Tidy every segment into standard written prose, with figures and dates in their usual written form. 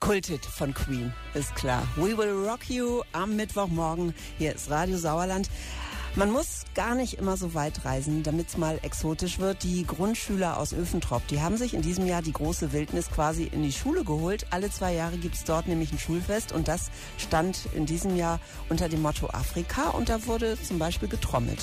Kulthit von Queen, ist klar. We Will Rock You am Mittwochmorgen. Hier ist Radio Sauerland. Man muss gar nicht immer so weit reisen, damit es mal exotisch wird. Die Grundschüler aus Öfentrop, die haben sich in diesem Jahr die große Wildnis quasi in die Schule geholt. Alle 2 Jahre gibt's dort nämlich ein Schulfest und das stand in diesem Jahr unter dem Motto Afrika und da wurde zum Beispiel getrommelt.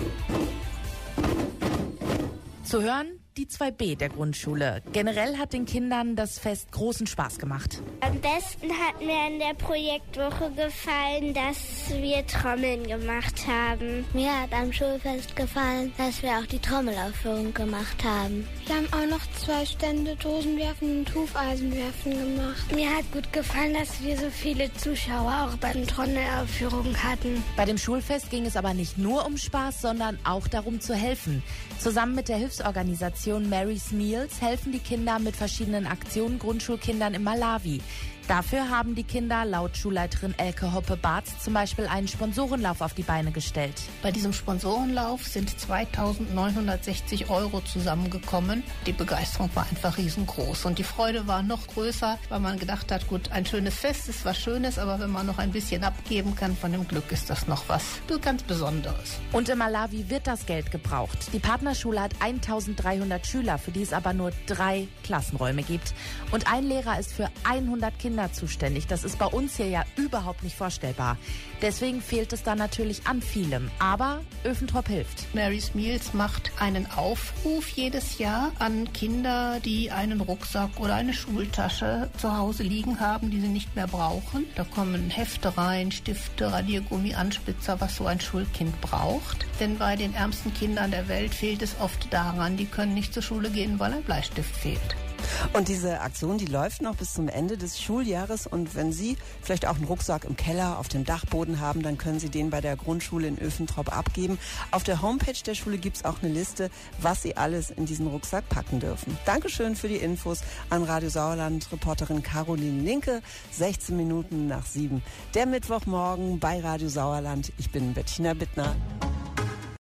Zu hören die 2B der Grundschule. Generell hat den Kindern das Fest großen Spaß gemacht. Am besten hat mir in der Projektwoche gefallen, dass wir Trommeln gemacht haben. Mir hat am Schulfest gefallen, dass wir auch die Trommelaufführung gemacht haben. Wir haben auch noch 2 Stände Dosenwerfen und Hufeisenwerfen gemacht. Mir hat gut gefallen, dass wir so viele Zuschauer auch bei den Trommelaufführungen hatten. Bei dem Schulfest ging es aber nicht nur um Spaß, sondern auch darum zu helfen. Zusammen mit der Hilfsorganisation Mary's Meals helfen die Kinder mit verschiedenen Aktionen Grundschulkindern in Malawi. Dafür haben die Kinder laut Schulleiterin Elke Hoppe-Barz zum Beispiel einen Sponsorenlauf auf die Beine gestellt. Bei diesem Sponsorenlauf sind 2.960 € zusammengekommen. Die Begeisterung war einfach riesengroß und die Freude war noch größer, weil man gedacht hat, gut, ein schönes Fest ist was Schönes, aber wenn man noch ein bisschen abgeben kann von dem Glück, ist das noch was ganz Besonderes. Und in Malawi wird das Geld gebraucht. Die Partnerschule hat 1.300 Schüler, für die es aber nur 3 Klassenräume gibt. Und ein Lehrer ist für 100 Kinder zuständig. Das ist bei uns hier ja überhaupt nicht vorstellbar. Deswegen fehlt es da natürlich an vielem. Aber Öfentrop hilft. Mary's Meals macht einen Aufruf jedes Jahr an Kinder, die einen Rucksack oder eine Schultasche zu Hause liegen haben, die sie nicht mehr brauchen. Da kommen Hefte rein, Stifte, Radiergummi, Anspitzer, was so ein Schulkind braucht. Denn bei den ärmsten Kindern der Welt fehlt es oft daran, die können nicht zur Schule gehen, weil ein Bleistift fehlt. Und diese Aktion, die läuft noch bis zum Ende des Schuljahres und wenn Sie vielleicht auch einen Rucksack im Keller auf dem Dachboden haben, dann können Sie den bei der Grundschule in Öfentrop abgeben. Auf der Homepage der Schule gibt's auch eine Liste, was Sie alles in diesen Rucksack packen dürfen. Dankeschön für die Infos an Radio Sauerland, Reporterin Caroline Linke, 16 Minuten nach 7. Der Mittwochmorgen bei Radio Sauerland. Ich bin Bettina Bittner.